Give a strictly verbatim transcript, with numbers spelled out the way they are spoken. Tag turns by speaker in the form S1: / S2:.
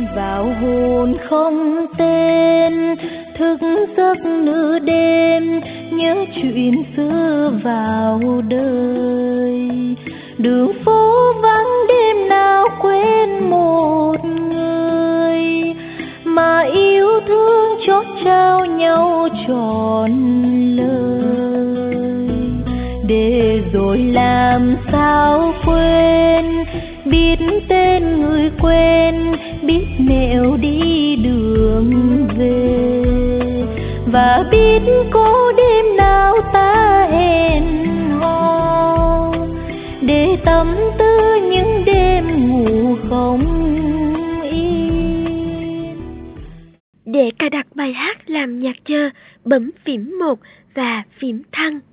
S1: vào hồn không tên, thức giấc nửa đêm nhớ chuyện xưa vào đời. Đường phố vắng đêm nào quên một người, mà yêu thương chót trao nhau trọn lời. Để rồi làm sao quên, biết tên người quên, biết nẻo đi đường về, và biết có đêm nào ta hẹn hò, để tâm tư những đêm ngủ không yên.
S2: Để cài đặt bài hát làm nhạc chờ, bấm phím một và phím thăng.